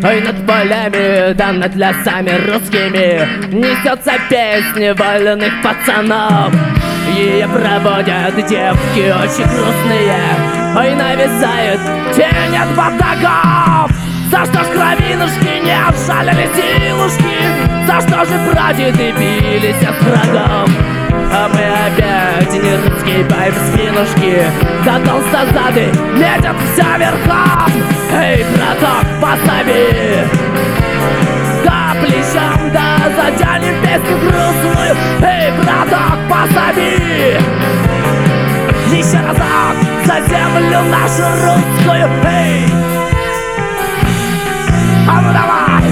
Ой, над полями, да над лесами русскими несется песня вольных пацанов. Ее проводят девки очень грустные. Ой, нависает тень от батагов. За что ж кровинушки не обжалили силушки? За что же прадеды бились от врагов? А мы опять не русские бай в спинушки, да толстозады метят вся верхом. Эй, браток, пособи да плечом, да затянем песню грустную. Эй, браток, пособи еще разок за землю нашу русскую. Эй, а ну давай!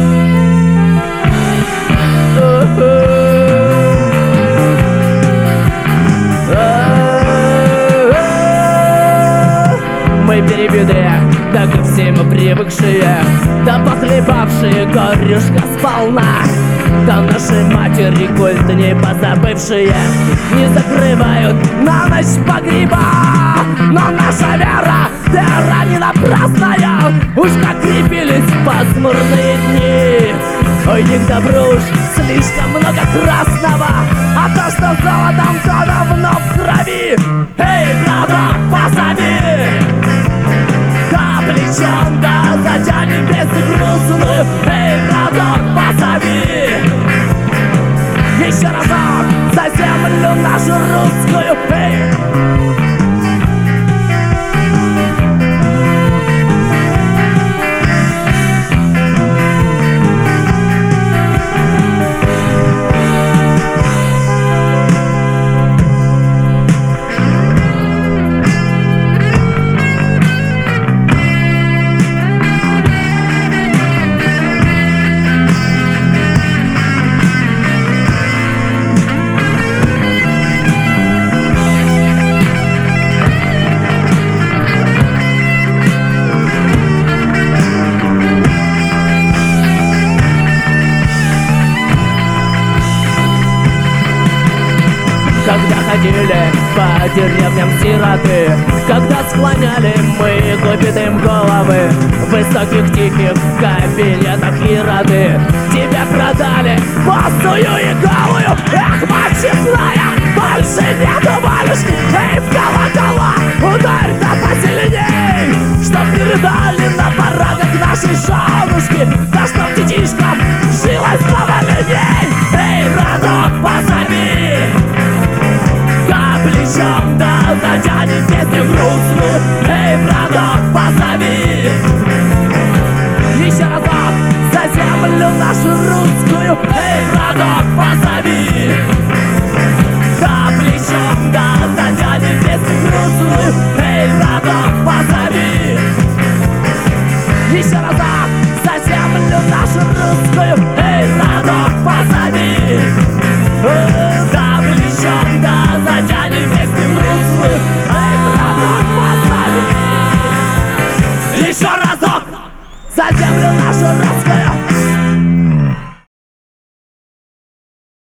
Мы перебитые, да ко всему привыкшие, да похлебавшие горюшка сполна, да наши матери культ не позабывшие не закрывают на ночь погреба. Но наша вера не напрасная, уж как крепились пасмурные дни. Ой, не к добру уж слишком много красного, а то, что золотом, то давно в крови. Эй, браток, позови да плечом, да затянем песню грустную. Эй, браток, позови еще разок за землю нашу русскую. Эй! Когда ходили по деревням сироты, когда склоняли мы глупитым головы в высоких тихих кабинетах ироды, тебя продали босую и голую. Эх, мать честная, больше нету валюшки. Эй, в колокола ударь да посильней, чтоб не рыдали на порогах нашей женушки, да чтоб детишка